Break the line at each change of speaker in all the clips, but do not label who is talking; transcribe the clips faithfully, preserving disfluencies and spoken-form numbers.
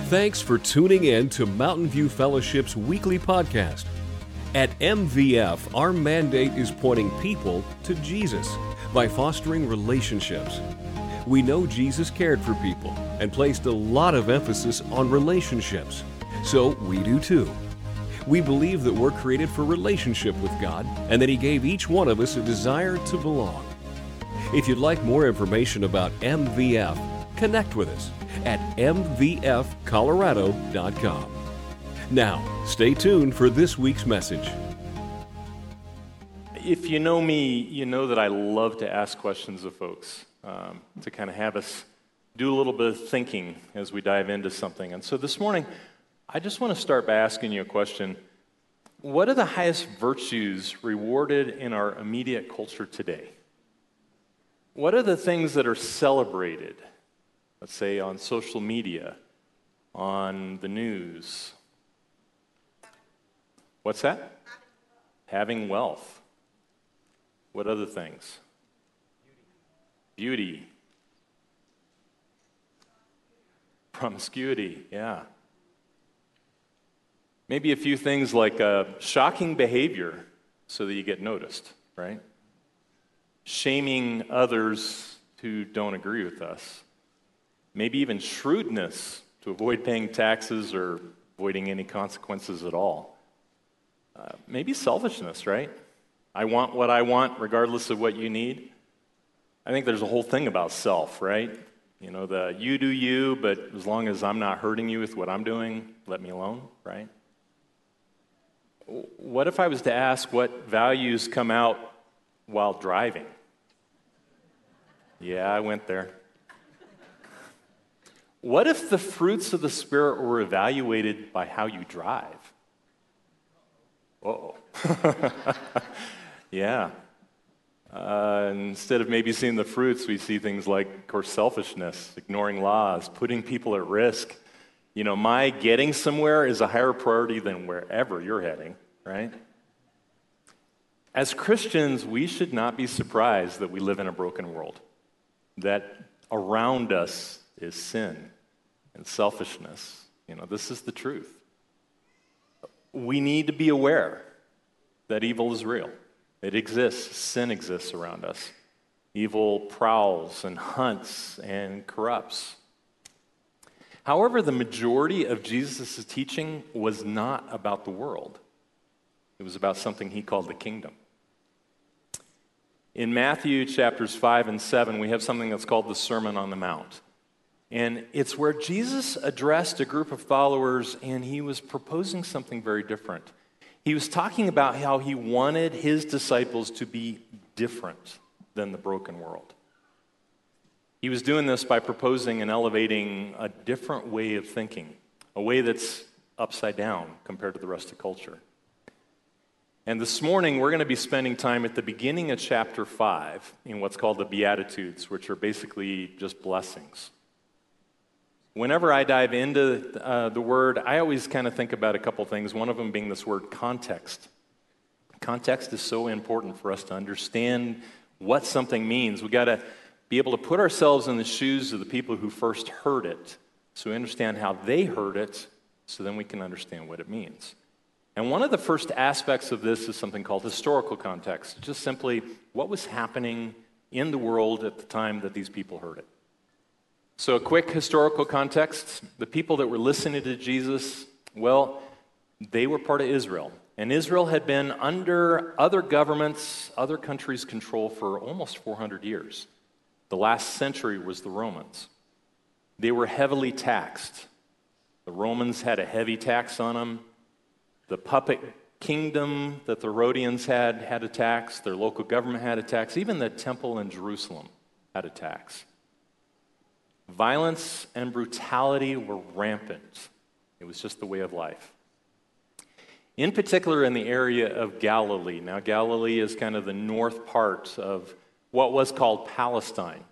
Thanks for tuning in to Mountain View Fellowship's weekly podcast. At M V F, our mandate is pointing people to Jesus by fostering relationships. We know Jesus cared for people and placed a lot of emphasis on relationships, so we do too. We believe that we're created for relationship with God and that He gave each one of us a desire to belong. If you'd like more information about M V F, connect with us at m v f colorado dot com. Now, stay tuned for this week's message.
If you know me, you know that I love to ask questions of folks, um, to kind of have us do a little bit of thinking as we dive into something. And so this morning, I just want to start by asking you a question. What are the highest virtues rewarded in our immediate culture today? What are the things that are celebrated, let's say on social media, on the news? What's that? Having wealth. What other things? Beauty. Beauty. Promiscuity, yeah. Maybe a few things like uh, shocking behavior so that you get noticed, right? Shaming others who don't agree with us. Maybe even shrewdness to avoid paying taxes or avoiding any consequences at all. Uh, maybe selfishness, right? I want what I want regardless of what you need. I think there's a whole thing about self, right? You know, the you do you, but as long as I'm not hurting you with what I'm doing, let me alone, right? What if I was to ask what values come out while driving? Yeah, I went there. What if the fruits of the Spirit were evaluated by how you drive? Uh-oh. Yeah. Uh, instead of maybe seeing the fruits, we see things like, of course, selfishness, ignoring laws, putting people at risk. You know, my getting somewhere is a higher priority than wherever you're heading, right? As Christians, we should not be surprised that we live in a broken world, that around us is sin and selfishness. You know, this is the truth. We need to be aware that evil is real. It exists. Sin exists around us. Evil prowls and hunts and corrupts. However, the majority of Jesus' teaching was not about the world. It was about something He called the kingdom. In Matthew chapters five and seven, we have something that's called the Sermon on the Mount. And it's where Jesus addressed a group of followers, and He was proposing something very different. He was talking about how He wanted His disciples to be different than the broken world. He was doing this by proposing and elevating a different way of thinking, a way that's upside down compared to the rest of culture. And this morning, we're going to be spending time at the beginning of chapter five in what's called the Beatitudes, which are basically just blessings. Whenever I dive into uh, the word, I always kind of think about a couple things, one of them being this word context. Context is so important for us to understand what something means. We've got to be able to put ourselves in the shoes of the people who first heard it, so we understand how they heard it, so then we can understand what it means. And one of the first aspects of this is something called historical context, just simply what was happening in the world at the time that these people heard it. So a quick historical context, the people that were listening to Jesus, well, they were part of Israel. And Israel had been under other governments, other countries' control for almost four hundred years. The last century was the Romans. They were heavily taxed. The Romans had a heavy tax on them. The puppet kingdom that the Herodians had had a tax. Their local government had a tax. Even the temple in Jerusalem had a tax. Violence and brutality were rampant. It was just the way of life. In particular, in the area of Galilee. Now, Galilee is kind of the north part of what was called Palestine.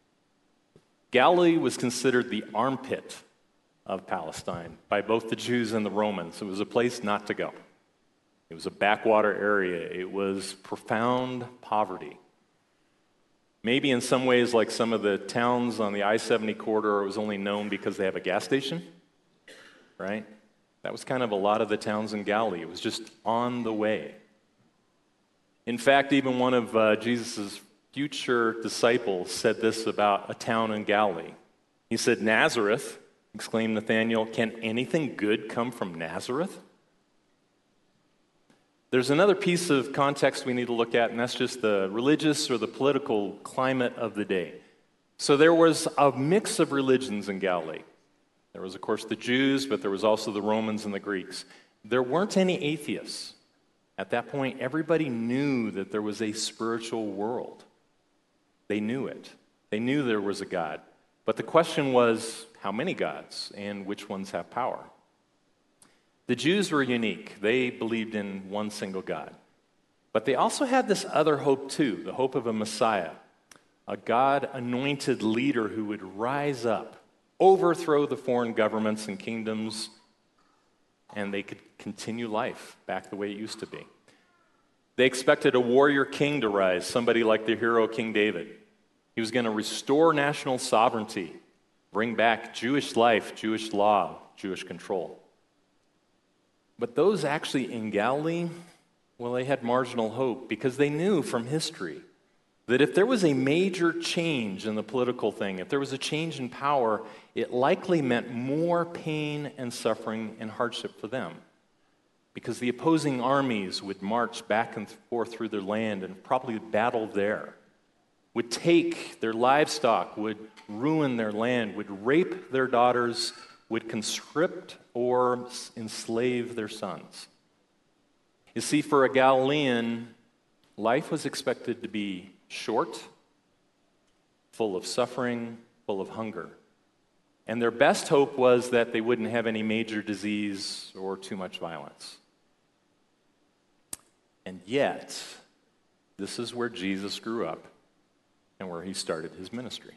Galilee was considered the armpit of Palestine by both the Jews and the Romans. It was a place not to go. It was a backwater area. It was profound poverty. Maybe in some ways, like some of the towns on the I seventy corridor, it was only known because they have a gas station. right? That was kind of a lot of the towns in Galilee. It was just on the way. In fact, even one of uh, Jesus' future disciples said this about a town in Galilee. He said, "Nazareth," exclaimed Nathanael, "can anything good come from Nazareth?" There's another piece of context we need to look at, and that's just the religious or the political climate of the day. So there was a mix of religions in Galilee. There was, of course, the Jews, but there was also the Romans and the Greeks. There weren't any atheists. At that point, everybody knew that there was a spiritual world. They knew it. They knew there was a God. But the question was, how many gods and which ones have power? The Jews were unique. They believed in one single God. But they also had this other hope too, the hope of a Messiah, a God-anointed leader who would rise up, overthrow the foreign governments and kingdoms, and they could continue life back the way it used to be. They expected a warrior king to rise, somebody like the hero King David. He was going to restore national sovereignty, bring back Jewish life, Jewish law, Jewish control. But those actually in Galilee, well, they had marginal hope because they knew from history that if there was a major change in the political thing, if there was a change in power, it likely meant more pain and suffering and hardship for them. Because the opposing armies would march back and forth through their land and probably battle there, would take their livestock, would ruin their land, would rape their daughters, would conscript or enslave their sons. You see, for a Galilean, life was expected to be short, full of suffering, full of hunger. And their best hope was that they wouldn't have any major disease or too much violence. And yet, this is where Jesus grew up and where he started his ministry.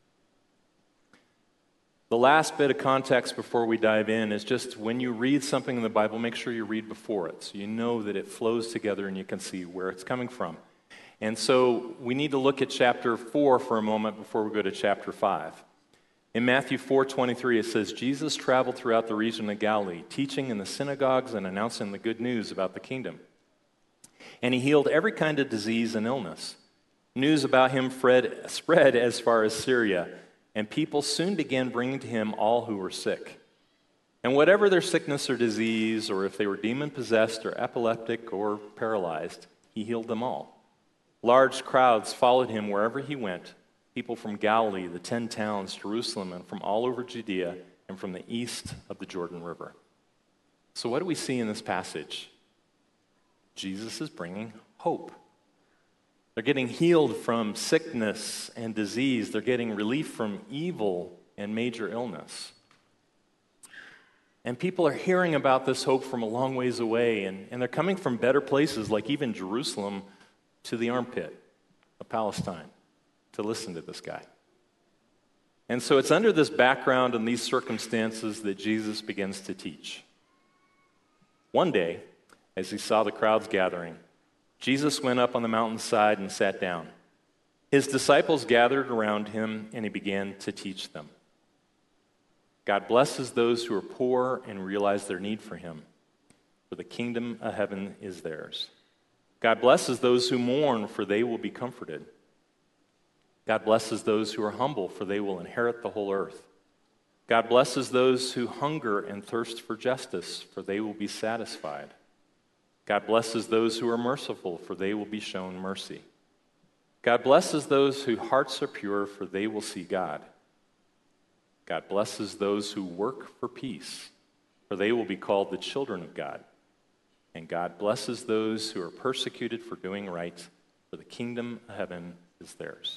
The last bit of context before we dive in is just when you read something in the Bible, make sure you read before it so you know that it flows together and you can see where it's coming from. And so we need to look at chapter four for a moment before we go to chapter five. In Matthew four twenty-three, it says, Jesus traveled throughout the region of Galilee, teaching in the synagogues and announcing the good news about the kingdom. And he healed every kind of disease and illness. News about him spread as far as Syria, and people soon began bringing to him all who were sick. And whatever their sickness or disease, or if they were demon-possessed or epileptic or paralyzed, he healed them all. Large crowds followed him wherever he went, people from Galilee, the ten towns, Jerusalem, and from all over Judea, and from the east of the Jordan River. So what do we see in this passage? Jesus is bringing hope. They're getting healed from sickness and disease. They're getting relief from evil and major illness. And people are hearing about this hope from a long ways away, and, and they're coming from better places, like even Jerusalem, to the armpit of Palestine to listen to this guy. And so it's under this background and these circumstances that Jesus begins to teach. One day, as he saw the crowds gathering, Jesus went up on the mountainside and sat down. His disciples gathered around him, and he began to teach them. God blesses those who are poor and realize their need for him, for the kingdom of heaven is theirs. God blesses those who mourn, for they will be comforted. God blesses those who are humble, for they will inherit the whole earth. God blesses those who hunger and thirst for justice, for they will be satisfied. God blesses those who are merciful, for they will be shown mercy. God blesses those whose hearts are pure, for they will see God. God blesses those who work for peace, for they will be called the children of God. And God blesses those who are persecuted for doing right, for the kingdom of heaven is theirs.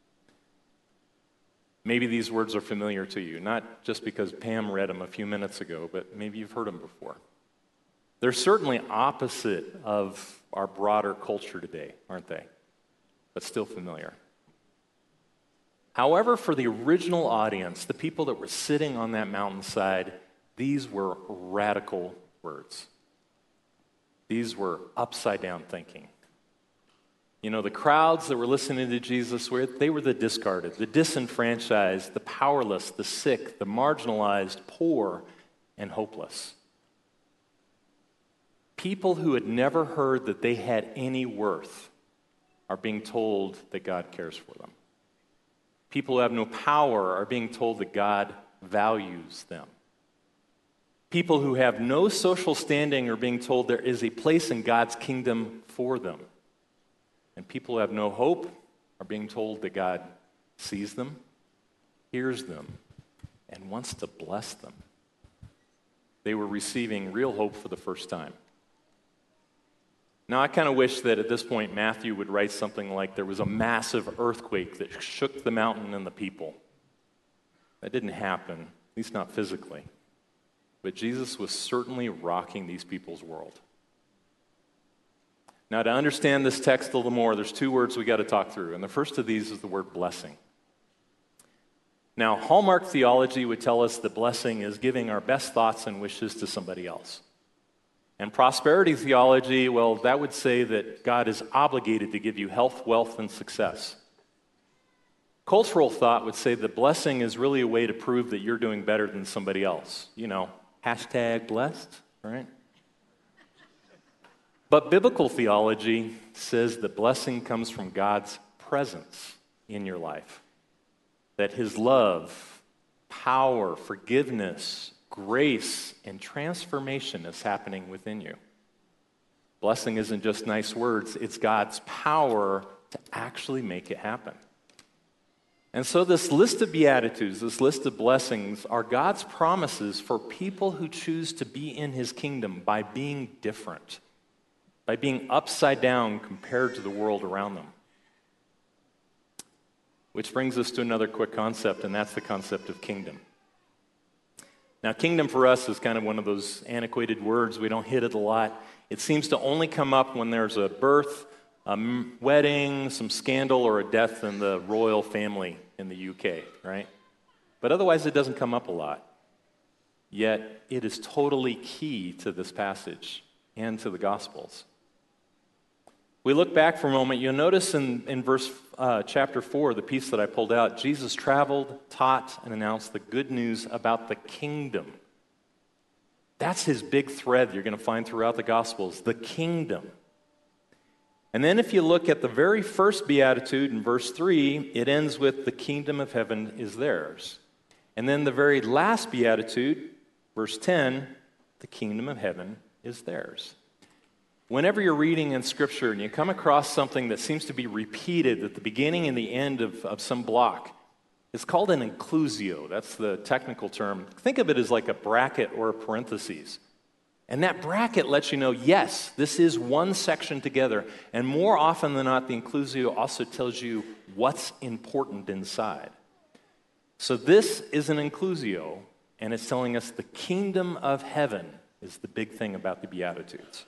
Maybe these words are familiar to you, not just because Pam read them a few minutes ago, but maybe you've heard them before. They're certainly opposite of our broader culture today, aren't they? But still familiar. However, for the original audience, the people that were sitting on that mountainside, these were radical words. These were upside-down thinking. You know, the crowds that were listening to Jesus, they were the discarded, the disenfranchised, the powerless, the sick, the marginalized, poor, and hopeless. People who had never heard that they had any worth are being told that God cares for them. People who have no power are being told that God values them. People who have no social standing are being told there is a place in God's kingdom for them. And people who have no hope are being told that God sees them, hears them, and wants to bless them. They were receiving real hope for the first time. Now, I kind of wish that at this point Matthew would write something like there was a massive earthquake that shook the mountain and the people. That didn't happen, at least not physically. But Jesus was certainly rocking these people's world. Now, to understand this text a little more, there's two words we got to talk through. And the first of these is the word blessing. Now, Hallmark theology would tell us that blessing is giving our best thoughts and wishes to somebody else. And prosperity theology, well, that would say that God is obligated to give you health, wealth, and success. Cultural thought would say that blessing is really a way to prove that you're doing better than somebody else. You know, hashtag blessed, right? But biblical theology says that blessing comes from God's presence in your life. That his love, power, forgiveness, grace, and transformation is happening within you. Blessing isn't just nice words, it's God's power to actually make it happen. And so this list of Beatitudes, this list of blessings, are God's promises for people who choose to be in his kingdom by being different, by being upside down compared to the world around them. Which brings us to another quick concept, and that's the concept of kingdom. Now, kingdom for us is kind of one of those antiquated words. We don't hit it a lot. It seems to only come up when there's a birth, a wedding, some scandal, or a death in the royal family in the U K, right? But otherwise, it doesn't come up a lot. Yet, it is totally key to this passage and to the Gospels. We look back for a moment, you'll notice in, in verse uh, chapter four, the piece that I pulled out, Jesus traveled, taught, and announced the good news about the kingdom. That's his big thread you're going to find throughout the Gospels, the kingdom. And then if you look at the very first beatitude in verse three, it ends with the kingdom of heaven is theirs. And then the very last beatitude, verse ten, the kingdom of heaven is theirs. Whenever you're reading in Scripture and you come across something that seems to be repeated at the beginning and the end of, of some block, it's called an inclusio. That's the technical term. Think of it as like a bracket or a parentheses. And that bracket lets you know, yes, this is one section together. And more often than not, the inclusio also tells you what's important inside. So this is an inclusio, and it's telling us the kingdom of heaven is the big thing about the Beatitudes.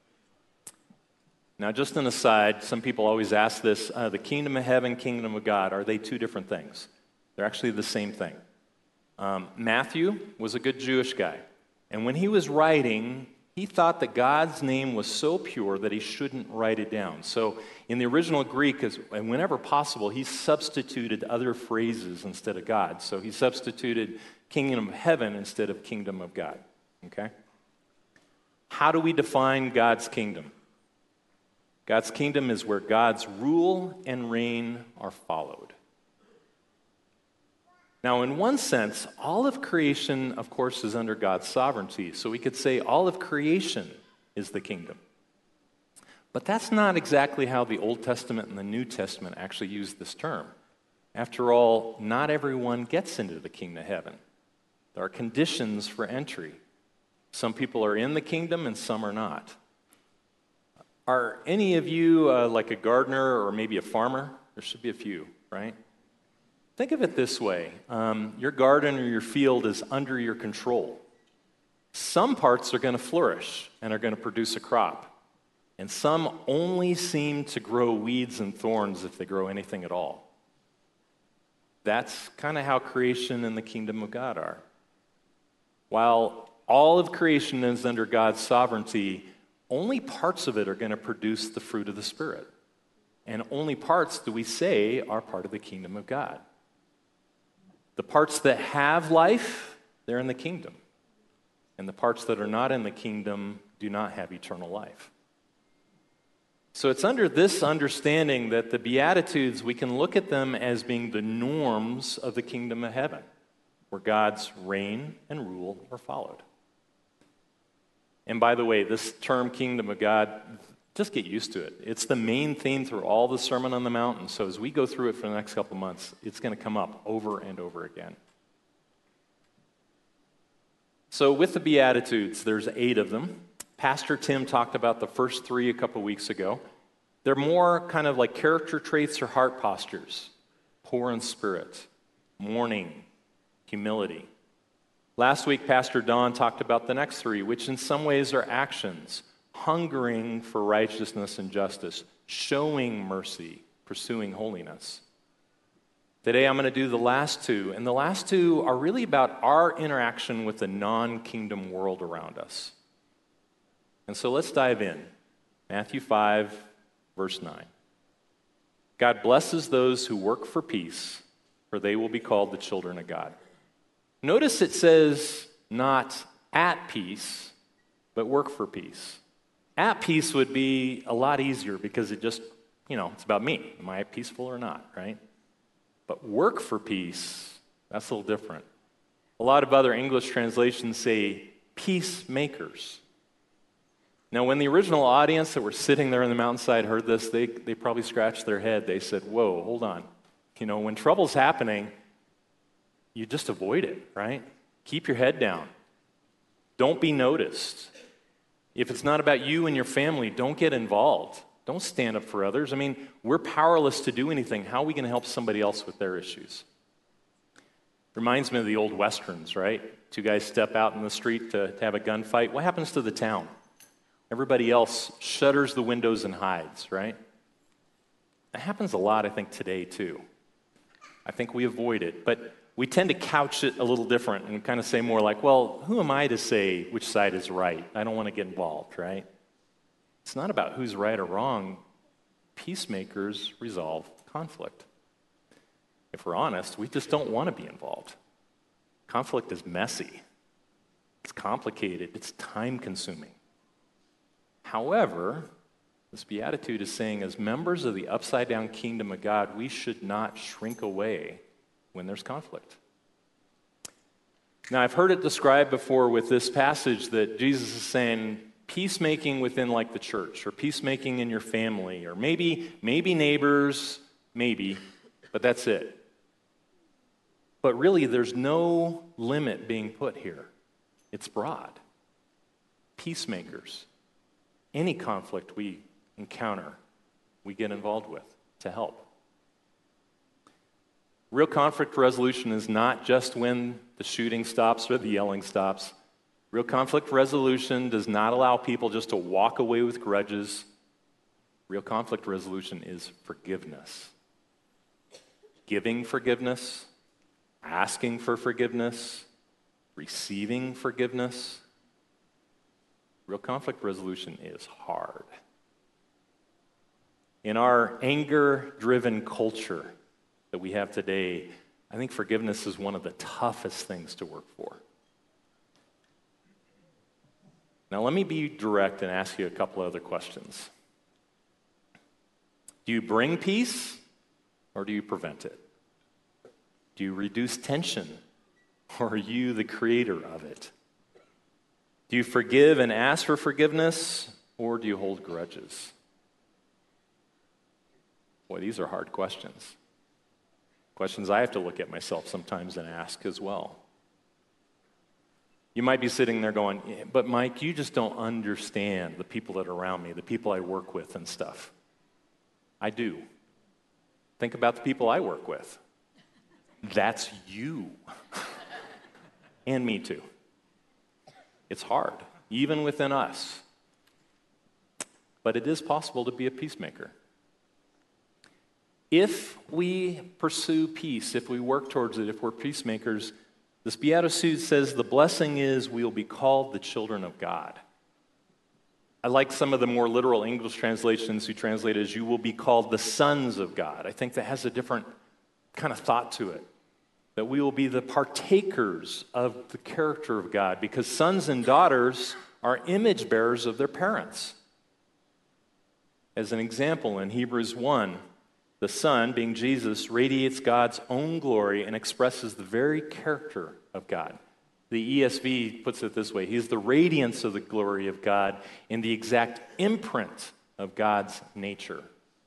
Now, just an aside, some people always ask this, uh, the kingdom of heaven, kingdom of God, are they two different things? They're actually the same thing. Um, Matthew was a good Jewish guy, and when he was writing, he thought that God's name was so pure that he shouldn't write it down. So in the original Greek, as, and whenever possible, he substituted other phrases instead of God. So he substituted kingdom of heaven instead of kingdom of God, okay? How do we define God's kingdom? God's kingdom is where God's rule and reign are followed. Now, in one sense, all of creation, of course, is under God's sovereignty. So we could say all of creation is the kingdom. But that's not exactly how the Old Testament and the New Testament actually use this term. After all, not everyone gets into the kingdom of heaven. There are conditions for entry. Some people are in the kingdom and some are not. Are any of you uh, like a gardener or maybe a farmer? There should be a few, right? Think of it this way. Um, your garden or your field is under your control. Some parts are going to flourish and are going to produce a crop. And some only seem to grow weeds and thorns if they grow anything at all. That's kind of how creation and the kingdom of God are. While all of creation is under God's sovereignty, only parts of it are going to produce the fruit of the Spirit. And only parts, do we say, are part of the kingdom of God. The parts that have life, they're in the kingdom. and the parts that are not in the kingdom do not have eternal life. So it's under this understanding that the Beatitudes, we can look at them as being the norms of the kingdom of heaven, where God's reign and rule are followed. And by the way, this term kingdom of God, just get used to it. It's the main theme through all the Sermon on the Mount. And so as we go through it for the next couple months, it's going to come up over and over again. So with the Beatitudes, there's eight of them. Pastor Tim talked about the first three a couple weeks ago. They're more kind of like character traits or heart postures. Poor in spirit, mourning, humility. Last week, Pastor Don talked about the next three, which in some ways are actions. Hungering for righteousness and justice, showing mercy, pursuing holiness. Today I'm going to do the last two, and the last two are really about our interaction with the non-kingdom world around us. And so let's dive in. Matthew five, verse nine. God blesses those who work for peace, for they will be called the children of God. Notice it says not at peace, but work for peace. At peace would be a lot easier because it just, you know, it's about me. Am I peaceful or not, right? But work for peace, that's a little different. A lot of other English translations say peacemakers. Now, when the original audience that were sitting there on the mountainside heard this, they, they probably scratched their head. They said, whoa, hold on. You know, when trouble's happening, you just avoid it, right? Keep your head down. Don't be noticed. If it's not about you and your family, don't get involved. Don't stand up for others. I mean, we're powerless to do anything. How are we going to help somebody else with their issues? Reminds me of the old Westerns, right? Two guys step out in the street to, to have a gunfight. What happens to the town? Everybody else shutters the windows and hides, right? That happens a lot, I think, today, too. I think we avoid it. But we tend to couch it a little different and kind of say more like, well, who am I to say which side is right? I don't want to get involved, right? It's not about who's right or wrong. Peacemakers resolve conflict. If we're honest, we just don't want to be involved. Conflict is messy. It's complicated. It's time-consuming. However, this beatitude is saying as members of the upside-down kingdom of God, we should not shrink away when there's conflict. Now, I've heard it described before with this passage that Jesus is saying peacemaking within like the church or peacemaking in your family or maybe, maybe neighbors, maybe, but that's it. But really, there's no limit being put here. It's broad. Peacemakers. Any conflict we encounter, we get involved with to help. Real conflict resolution is not just when the shooting stops or the yelling stops. Real conflict resolution does not allow people just to walk away with grudges. Real conflict resolution is forgiveness. Giving forgiveness, asking for forgiveness, receiving forgiveness. Real conflict resolution is hard. In our anger-driven culture that we have today, I think forgiveness is one of the toughest things to work for. Now, let me be direct and ask you a couple other questions. Do you bring peace or do you prevent it? Do you reduce tension or are you the creator of it? Do you forgive and ask for forgiveness or do you hold grudges? Boy, these are hard questions. Questions I have to look at myself sometimes and ask as well. You might be sitting there going, yeah, but Mike, you just don't understand the people that are around me, the people I work with and stuff. I do. Think about the people I work with. That's you. And me too. It's hard, even within us. But it is possible to be a peacemaker. If we pursue peace, if we work towards it, if we're peacemakers, this beatitude says the blessing is we will be called the children of God. I like some of the more literal English translations who translate it as you will be called the sons of God. I think that has a different kind of thought to it. that we will be the partakers of the character of God, because sons and daughters are image bearers of their parents. As an example, in Hebrews one, the Son, being Jesus, radiates God's own glory and expresses the very character of God. The E S V puts it this way: He's the radiance of the glory of God and the exact imprint of God's nature.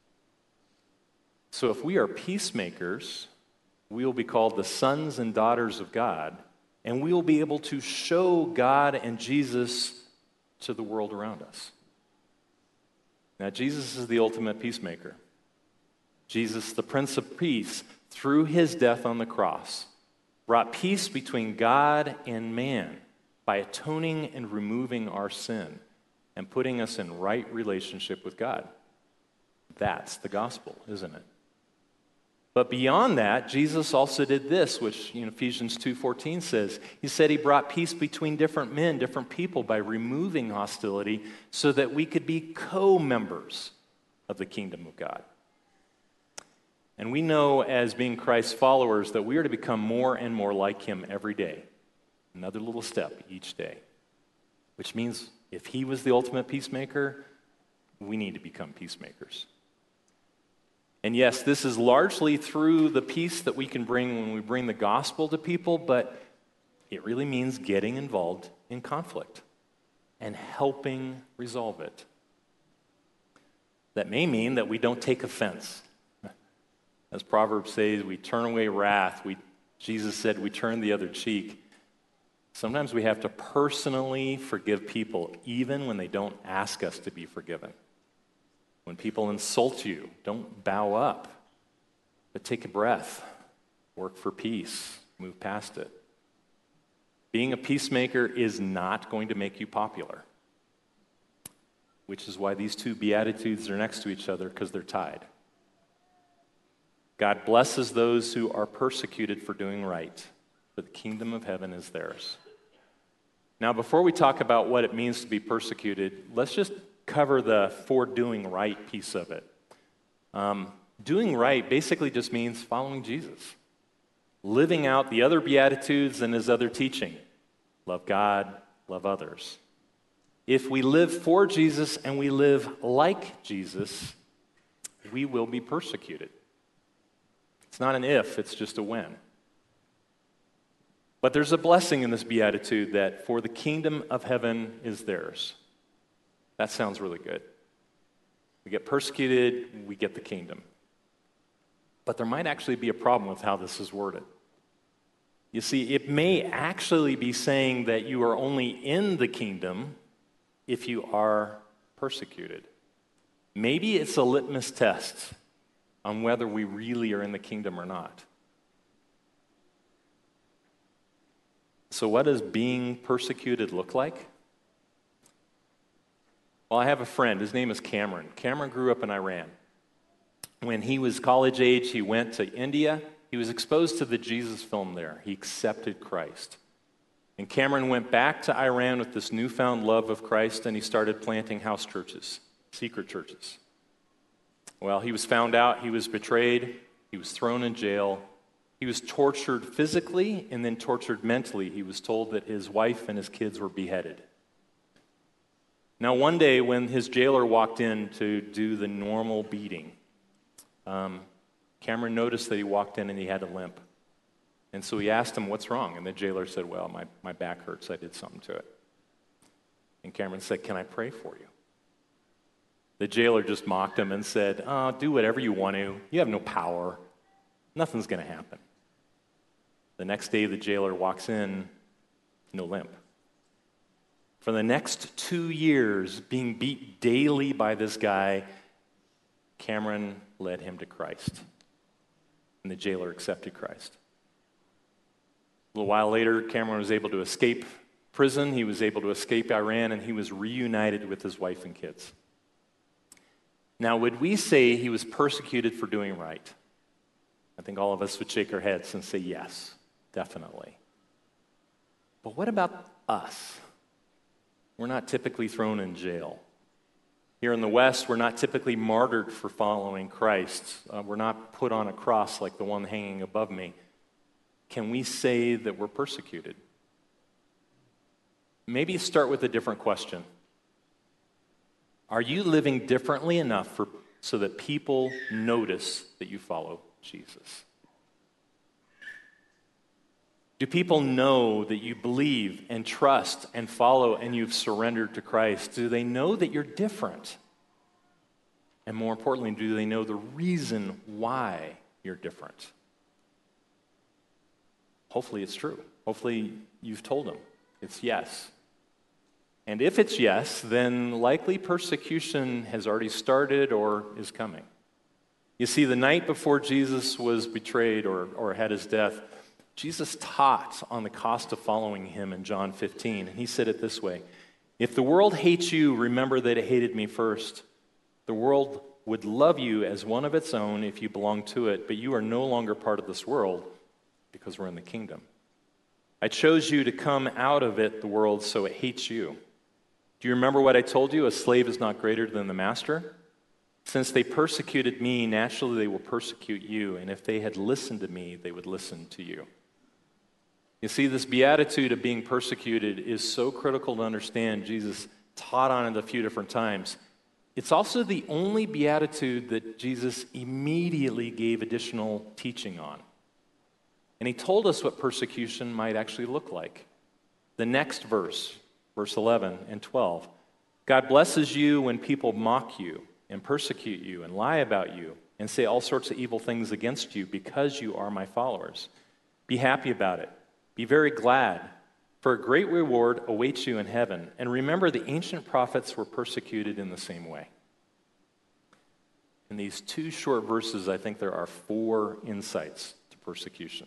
So if we are peacemakers, we will be called the sons and daughters of God, and we will be able to show God and Jesus to the world around us. Now, Jesus is the ultimate peacemaker. Jesus, the Prince of Peace, through his death on the cross, brought peace between God and man by atoning and removing our sin and putting us in right relationship with God. That's the gospel, isn't it? But beyond that, Jesus also did this, which you know, Ephesians two fourteen says. He said he brought peace between different men, different people, by removing hostility so that we could be co-members of the kingdom of God. And we know, as being Christ's followers, that we are to become more and more like him every day. Another little step each day. Which means if he was the ultimate peacemaker, we need to become peacemakers. And yes, this is largely through the peace that we can bring when we bring the gospel to people, but it really means getting involved in conflict and helping resolve it. That may mean that we don't take offense. As Proverbs says, we turn away wrath. We, Jesus said we turn the other cheek. Sometimes we have to personally forgive people, even when they don't ask us to be forgiven. When people insult you, don't bow up, but take a breath, work for peace, move past it. Being a peacemaker is not going to make you popular, which is why these two Beatitudes are next to each other, because they're tied. God blesses those who are persecuted for doing right, for the kingdom of heaven is theirs. Now, before we talk about what it means to be persecuted, let's just cover the for doing right piece of it. Um, doing right basically just means following Jesus, living out the other Beatitudes and his other teaching. Love God, love others. If we live for Jesus and we live like Jesus, we will be persecuted. It's not an if, it's just a when. But there's a blessing in this beatitude that for the kingdom of heaven is theirs. That sounds really good. We get persecuted, we get the kingdom. But there might actually be a problem with how this is worded. You see, it may actually be saying that you are only in the kingdom if you are persecuted. Maybe it's a litmus test on whether we really are in the kingdom or not. So what does being persecuted look like? Well, I have a friend. His name is Cameron. Cameron grew up in Iran. When he was college age, he went to India. He was exposed to the Jesus film there. He accepted Christ. And Cameron went back to Iran with this newfound love of Christ, and he started planting house churches, secret churches. Well, he was found out, he was betrayed, he was thrown in jail, he was tortured physically and then tortured mentally. He was told that his wife and his kids were beheaded. Now, one day when his jailer walked in to do the normal beating, um, Cameron noticed that he walked in and he had a limp. And so he asked him, "What's wrong?" And the jailer said, "Well, my, my back hurts. I did something to it." And Cameron said, "Can I pray for you?" The jailer just mocked him and said, "Oh, do whatever you want to. You have no power. Nothing's going to happen." The next day, the jailer walks in, no limp. For the next two years, being beat daily by this guy, Cameron led him to Christ. And the jailer accepted Christ. A little while later, Cameron was able to escape prison. He was able to escape Iran, and he was reunited with his wife and kids. Now, would we say he was persecuted for doing right? I think all of us would shake our heads and say yes, definitely. But what about us? We're not typically thrown in jail. Here in the West, we're not typically martyred for following Christ. Uh, we're not put on a cross like the one hanging above me. can we say that we're persecuted? Maybe start with a different question. Are you living differently enough for, so that people notice that you follow Jesus? Do people know that you believe and trust and follow and you've surrendered to Christ? Do they know that you're different? And more importantly, do they know the reason why you're different? Hopefully it's true. Hopefully you've told them it's yes. And if it's yes, then likely persecution has already started or is coming. You see, the night before Jesus was betrayed or, or had his death, Jesus taught on the cost of following him in John fifteen. And he said it this way: if the world hates you, remember that it hated me first. The world would love you as one of its own if you belong to it, but you are no longer part of this world because we're in the kingdom. I chose you to come out of it, the world, so it hates you. Do you remember what I told you? A slave is not greater than the master. Since they persecuted me, naturally they will persecute you, and if they had listened to me, they would listen to you. You see, this beatitude of being persecuted is so critical to understand. Jesus taught on it a few different times. It's also the only beatitude that Jesus immediately gave additional teaching on. And he told us what persecution might actually look like. The next verse, verse eleven and twelve, God blesses you when people mock you and persecute you and lie about you and say all sorts of evil things against you because you are my followers. Be happy about it. Be very glad, for a great reward awaits you in heaven. And remember, the ancient prophets were persecuted in the same way. In these two short verses, I think there are four insights to persecution.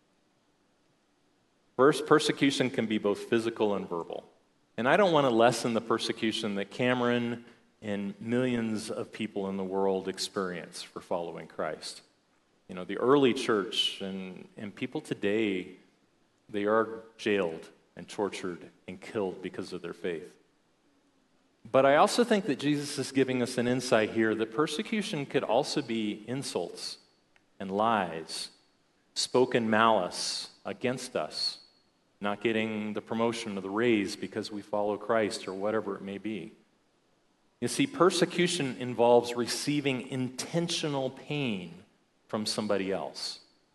First, persecution can be both physical and verbal. And I don't want to lessen the persecution that Cameron and millions of people in the world experience for following Christ. You know, the early church and, and people today, they are jailed and tortured and killed because of their faith. But I also think that Jesus is giving us an insight here that persecution could also be insults and lies, spoken malice against us, not getting the promotion or the raise because we follow Christ or whatever it may be. You see, persecution involves receiving intentional pain from somebody else.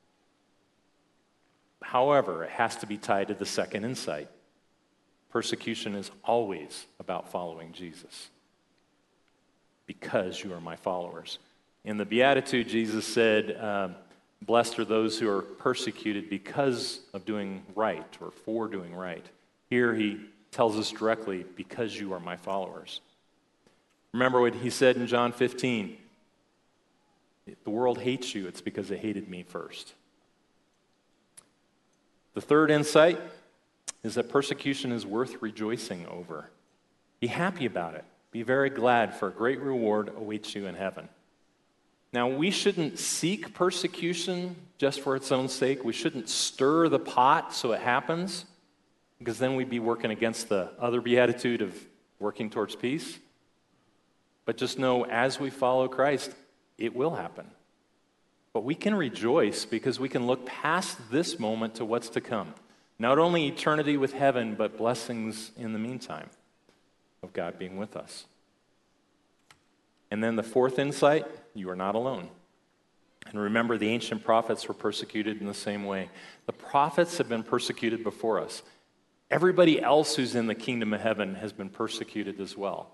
However, it has to be tied to the second insight. Persecution is always about following Jesus because you are my followers. In the Beatitude, Jesus said, uh, blessed are those who are persecuted because of doing right or for doing right. Here he tells us directly, because you are my followers. Remember what he said in John fifteen. If the world hates you, it's because it hated me first. The third insight is that persecution is worth rejoicing over. Be happy about it. Be very glad, for a great reward awaits you in heaven. Now, we shouldn't seek persecution just for its own sake. We shouldn't stir the pot so it happens, because then we'd be working against the other beatitude of working towards peace. But just know, as we follow Christ, it will happen. But we can rejoice because we can look past this moment to what's to come. Not only eternity with heaven, but blessings in the meantime of God being with us. And then the fourth insight, you are not alone. And remember, the ancient prophets were persecuted in the same way. The prophets have been persecuted before us. Everybody else who's in the kingdom of heaven has been persecuted as well.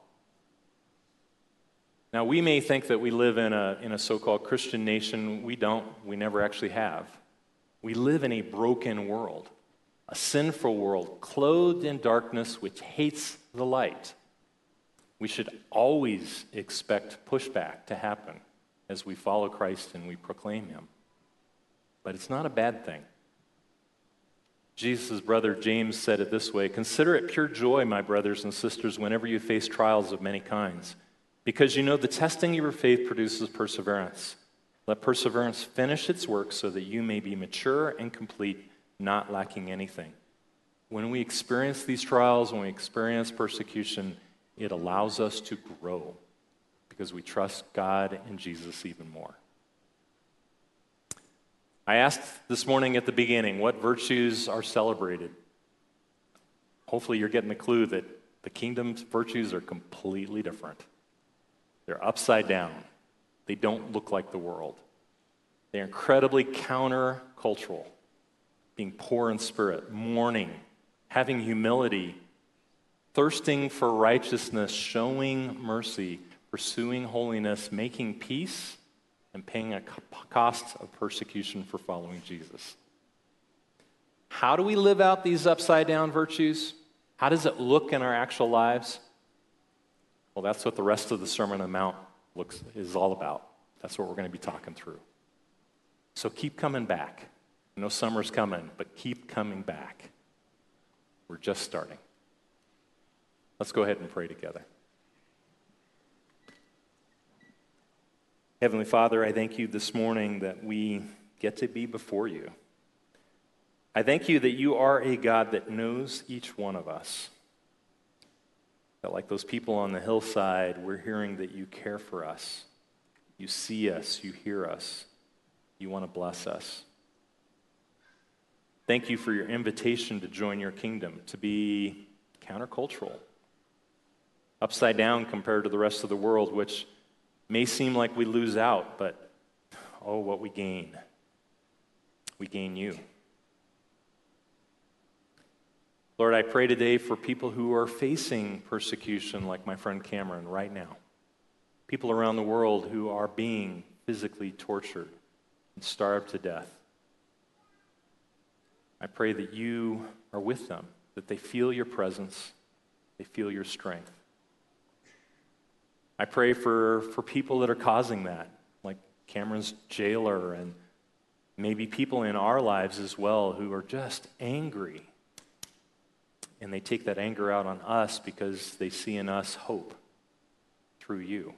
Now, we may think that we live in a, in a so-called Christian nation. We don't. We never actually have. We live in a broken world, a sinful world, clothed in darkness which hates the light. We should always expect pushback to happen as we follow Christ and we proclaim him. But it's not a bad thing. Jesus' brother James said it this way: consider it pure joy, my brothers and sisters, whenever you face trials of many kinds, because you know the testing of your faith produces perseverance. Let perseverance finish its work so that you may be mature and complete, not lacking anything. When we experience these trials, when we experience persecution, it allows us to grow because we trust God and Jesus even more. I asked this morning at the beginning, what virtues are celebrated? Hopefully you're getting the clue that the kingdom's virtues are completely different. They're upside down. They don't look like the world. They're incredibly counter-cultural. Being poor in spirit, mourning, having humility, thirsting for righteousness, showing mercy, pursuing holiness, making peace, and paying a cost of persecution for following Jesus. How do we live out these upside-down virtues? How does it look in our actual lives? Well, that's what the rest of the Sermon on the Mount looks is all about. That's what we're going to be talking through. So keep coming back. I know summer's coming, but keep coming back. We're just starting. Let's go ahead and pray together. Heavenly Father, I thank you this morning that we get to be before you. I thank you that you are a God that knows each one of us. That like those people on the hillside, we're hearing that you care for us. You see us, you hear us, you want to bless us. Thank you for your invitation to join your kingdom, to be countercultural, upside down compared to the rest of the world, which may seem like we lose out, but oh, what we gain. We gain you. Lord, I pray today for people who are facing persecution like my friend Cameron right now. People around the world who are being physically tortured and starved to death. I pray that you are with them, that they feel your presence, they feel your strength. I pray for, for people that are causing that, like Cameron's jailer and maybe people in our lives as well who are just angry. And they take that anger out on us because they see in us hope through you.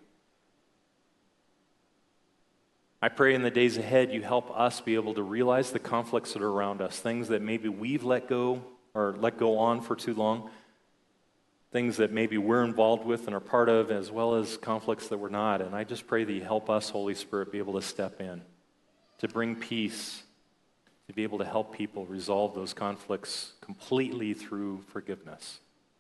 I pray in the days ahead you help us be able to realize the conflicts that are around us, things that maybe we've let go or let go on for too long, things that maybe we're involved with and are part of, as well as conflicts that we're not. And I just pray that you help us, Holy Spirit, be able to step in, to bring peace, to be able to help people resolve those conflicts completely through forgiveness.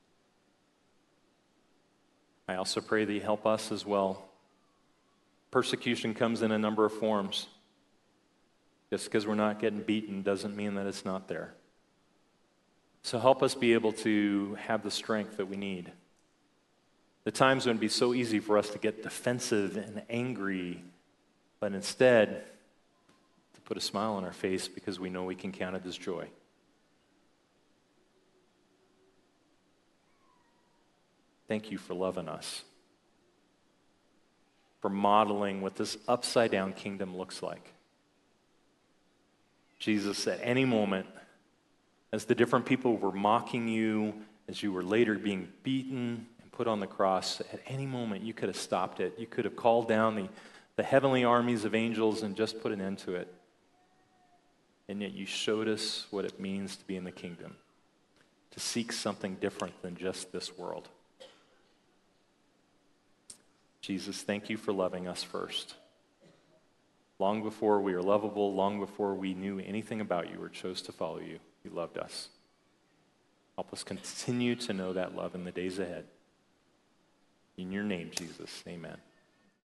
I also pray that you help us as well. Persecution comes in a number of forms. Just because we're not getting beaten doesn't mean that it's not there. So help us be able to have the strength that we need. The times when it'd be so easy for us to get defensive and angry, but instead to put a smile on our face because we know we can count it as joy. Thank you for loving us, for modeling what this upside-down kingdom looks like. Jesus, at any moment, as the different people were mocking you, as you were later being beaten and put on the cross, at any moment you could have stopped it. You could have called down the, the heavenly armies of angels and just put an end to it. And yet you showed us what it means to be in the kingdom, to seek something different than just this world. Jesus, thank you for loving us first. Long before we were lovable, long before we knew anything about you or chose to follow you, you loved us. Help us continue to know that love in the days ahead. In your name, Jesus, amen.